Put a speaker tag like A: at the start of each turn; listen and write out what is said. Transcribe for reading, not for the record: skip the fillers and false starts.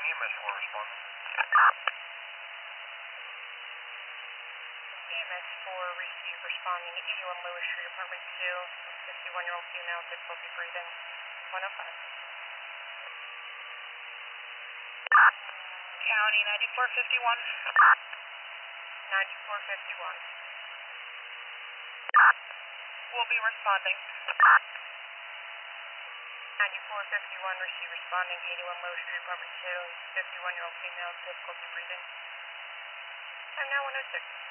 A: EMS 4 responding.
B: EMS 4 receive responding 81 Lewis Street, apartment 2, 51-year-old female, difficulty breathing, 105.
C: County 9451.
B: 9451.
C: We'll be responding.
B: 9451 receive responding 81 Lewis Street, apartment 2, 51-year-old female, difficulty breathing. Time now 106.